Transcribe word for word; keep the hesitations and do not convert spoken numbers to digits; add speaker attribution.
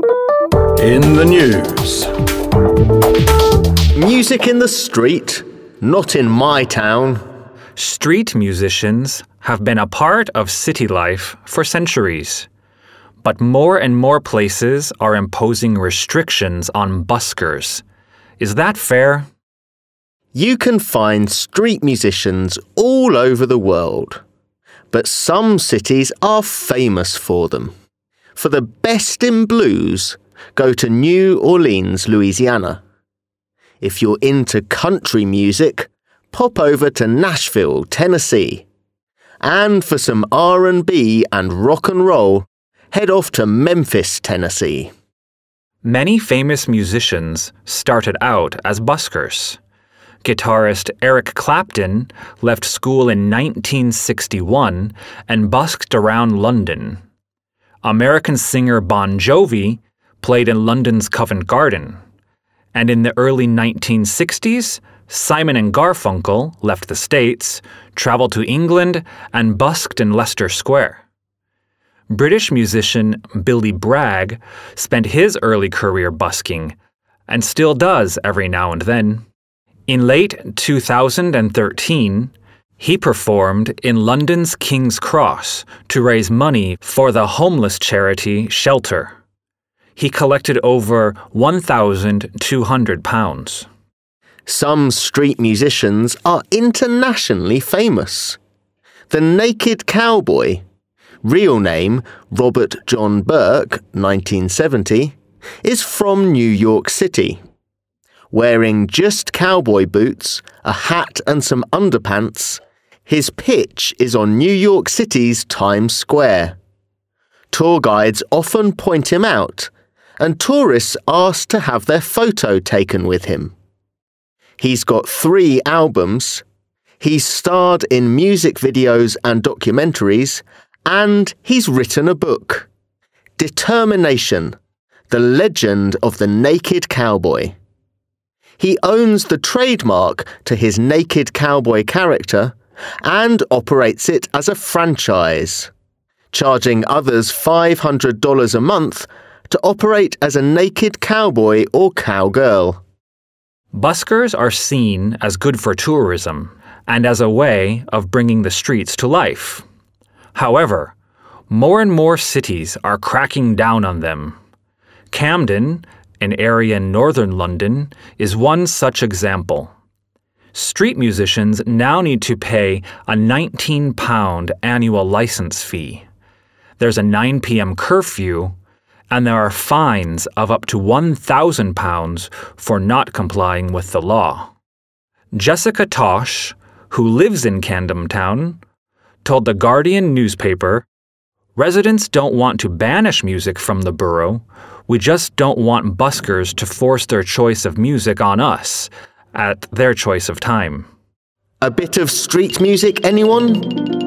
Speaker 1: In the news.
Speaker 2: Music in the street, not in my town.
Speaker 3: Street musicians have been a part of city life for centuries. But more and more places are imposing restrictions on buskers. Is that fair?
Speaker 2: You can find street musicians all over the world. But some cities are famous for them. For the best in blues, go to New Orleans, Louisiana. If you're into country music, pop over to Nashville, Tennessee. And for some R and B and rock and roll, head off to Memphis, Tennessee.
Speaker 3: Many famous musicians started out as buskers. Guitarist Eric Clapton left school in nineteen sixty-one and busked around London. American singer Bon Jovi played in London's Covent Garden. And in the early nineteen sixties, Simon and Garfunkel left the States, traveled to England, and busked in Leicester Square. British musician Billy Bragg spent his early career busking, and still does every now and then. In late two thousand thirteen, he performed in London's King's Cross to raise money for the homeless charity Shelter. He collected over one thousand two hundred pounds.
Speaker 2: Some street musicians are internationally famous. The Naked Cowboy, real name Robert John Burke, nineteen seventy, is from New York City. Wearing just cowboy boots, a hat and some underpants, his pitch is on New York City's Times Square. Tour guides often point him out, and tourists ask to have their photo taken with him. He's got three albums, he's starred in music videos and documentaries, and he's written a book, Determination, The Legend of the Naked Cowboy. He owns the trademark to his Naked Cowboy character and operates it as a franchise, charging others five hundred dollars a month to operate as a naked cowboy or cowgirl.
Speaker 3: Buskers are seen as good for tourism and as a way of bringing the streets to life. However, more and more cities are cracking down on them. Camden, an area in northern London, is one such example. Street musicians now need to pay a nineteen pound annual license fee. There's a nine p.m. curfew, and there are fines of up to one thousand pounds for not complying with the law. Jessica Tosh, who lives in Camden Town, told the Guardian newspaper, "Residents don't want to banish music from the borough. We just don't want buskers to force their choice of music on us at their choice of time."
Speaker 2: A bit of street music, anyone?